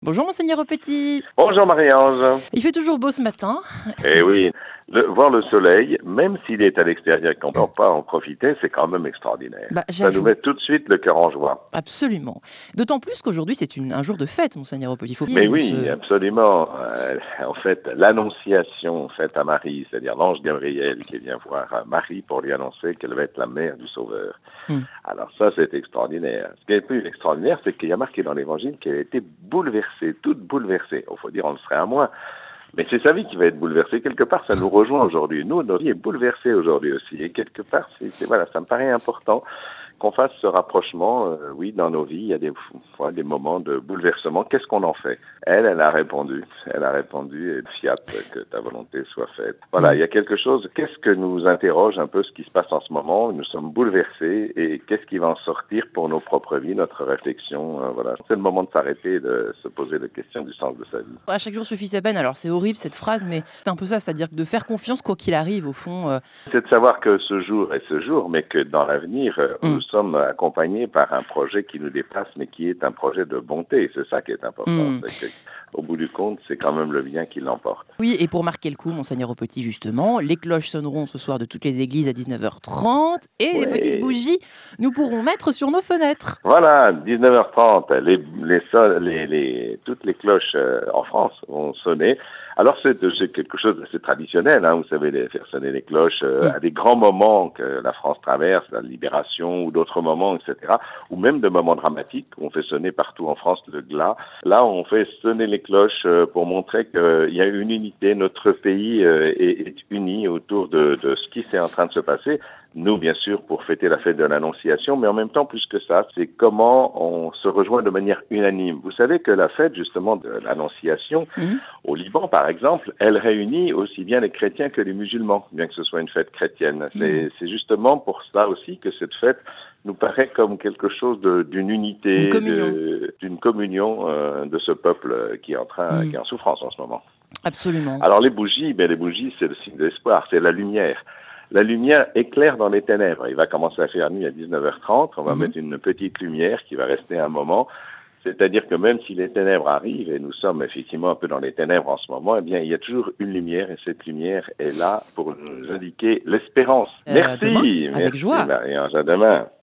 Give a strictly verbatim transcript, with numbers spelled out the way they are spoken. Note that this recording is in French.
Bonjour Monseigneur Petit. Bonjour Marie-Ange. Il fait toujours beau ce matin. Eh oui, le- voir le soleil, même s'il est à l'extérieur et qu'on ne peut pas en profiter, c'est quand même extraordinaire. Bah, Ça nous j'avoue, met tout de suite le cœur en joie. absolument. D'autant plus qu'aujourd'hui c'est une- un jour de fête, Monseigneur Petit. Il faut Mais ne oui, se... absolument. Euh, en fait, l'annonciation faite à Marie, c'est-à-dire l'ange Gabriel qui vient voir euh, Marie pour lui annoncer qu'elle va être la mère du Sauveur. Hmm. Alors ça, c'est extraordinaire. Ce qui est plus extraordinaire, c'est qu'il y a marqué dans l'Évangile qu'elle a été bouleversée, toute bouleversée. Il faut dire, on le serait à moins. Mais c'est sa vie qui va être bouleversée. Quelque part, ça nous rejoint aujourd'hui. Nous, notre vie est bouleversée aujourd'hui aussi. Et quelque part, c'est, c'est- voilà, ça me paraît important qu'on fasse ce rapprochement. Euh, oui, dans nos vies, il y a des, voilà, des moments de bouleversement. Qu'est-ce qu'on en fait? Elle, elle a répondu. Elle a répondu et fiat que ta volonté soit faite. Voilà, Hmm. il y a quelque chose. Qu'est-ce que nous interroge un peu ce qui se passe en ce moment? Nous sommes bouleversés et qu'est-ce qui va en sortir pour nos propres vies, notre réflexion? Euh, voilà, c'est le moment de s'arrêter et de se poser la question du sens de sa vie. À chaque jour suffit sa peine. Alors c'est horrible cette phrase, mais c'est un peu ça, c'est-à-dire que de faire confiance quoi qu'il arrive au fond. euh, C'est de savoir que ce jour est ce jour, mais que dans l'avenir, euh, hmm, nous sommes accompagnés par un projet qui nous dépasse, mais qui est un projet de bonté. C'est ça qui est important. hmm. C'est que, au bout du compte, c'est quand même le bien qui l'emporte. Oui, et pour marquer le coup, Monseigneur Petit, justement, les cloches sonneront ce soir de toutes les églises à dix-neuf heures trente et les petites Oui. bougies, nous pourrons mettre sur nos fenêtres. Voilà, dix-neuf heures trente, les, les, so- les, les, toutes les cloches euh, en France vont sonner. Alors c'est, c'est quelque chose d'assez traditionnel, hein, vous savez, les, faire sonner les cloches euh, Hmm. à des grands moments que la France traverse, la libération ou d'autres moments, et cetera. Ou même de moments dramatiques, on fait sonner partout en France le glas. Là, on fait sonner les cloches euh, pour montrer qu'il y a une unité, notre pays euh, est, est uni autour de, de ce qui est en train de se passer. Nous, bien sûr, pour fêter la fête de l'Annonciation, mais en même temps, plus que ça, c'est comment on se rejoint de manière unanime. Vous savez que la fête, justement, de l'Annonciation, Hmm. au Liban, par exemple, elle réunit aussi bien les chrétiens que les musulmans, bien que ce soit une fête chrétienne. Hmm. C'est, c'est justement pour cela aussi que cette fête nous paraît comme quelque chose de, d'une Une unité, communion. de, d'une communion euh, de ce peuple qui est en train, Hmm. qui est en souffrance en ce moment. Absolument. Alors les bougies, ben les bougies, c'est le signe de l'espoir, c'est la lumière. La lumière éclaire dans les ténèbres. Il va commencer à faire nuit à dix-neuf heures trente. On va Mhm. mettre une petite lumière qui va rester un moment. C'est-à-dire que même si les ténèbres arrivent, et nous sommes effectivement un peu dans les ténèbres en ce moment, eh bien, il y a toujours une lumière, et cette lumière est là pour nous indiquer l'espérance. Euh, à demain, Merci, avec merci joie. Marie-Ange, à demain.